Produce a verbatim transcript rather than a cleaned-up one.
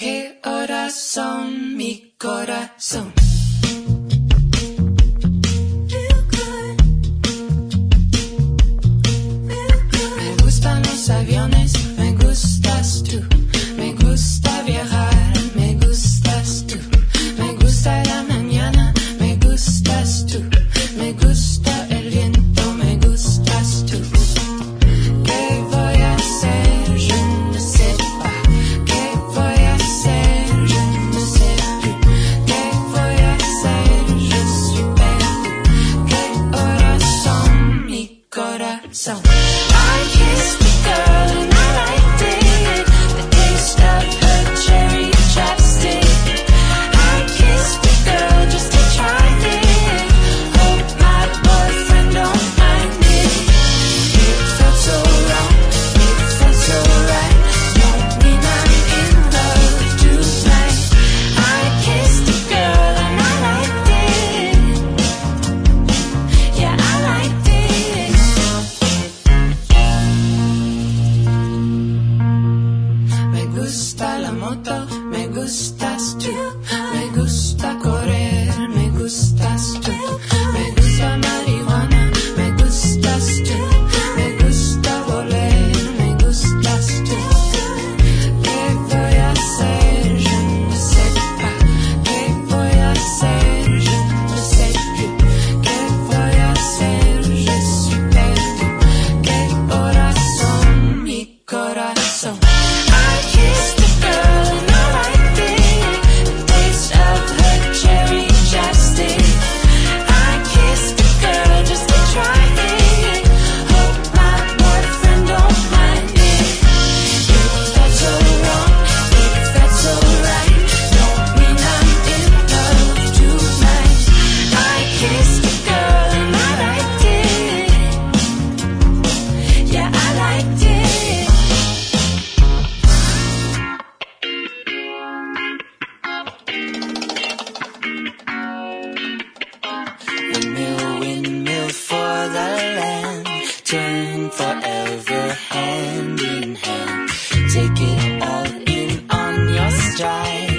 qué horas son, mi corazón. Me gustan los aviones, me gustas tú. Me gusta viajar, me gustas tú. Me gusta la mañana, me gustas tú. Me gusta el viento, me gustas tú. ¿Qué voy a hacer? Je ne sais pas. ¿Qué voy a hacer? Je ne sais plus. ¿Qué voy a hacer? Je suis perdu. ¿Qué horas son, mi corazón? I kissed the girl and I liked it. The taste of her cherry chapstick. I kissed the girl just to try it. Hope my boyfriend don't mind it. It felt so wrong, it felt so right. Don't mean I'm in love tonight. I kissed the girl and I liked it. Yeah, I liked it. Me gusta la moto, me gustas tú. Me gusta correr, me gustas tú. Me gusta marihuana, me gustas tú. Me gusta volar, me gustas tú. ¿Qué voy a hacer? Je ne sais pas. ¿Qué voy a hacer? Je ne sais plus. ¿Qué voy a hacer? Je suis perdu. ¿Qué horas son, mi corazón? I kissed the girl and I liked it. The taste of her cherry chapstick. I kissed the girl just to try it. Hope my boyfriend don't mind it. It felt so wrong, it felt so right. Don't mean I'm in love tonight. I kissed the girl and I liked it. Yeah, I liked it. Windmill, windmill for the land. Turn forever hand in hand. Take it all in on your stride.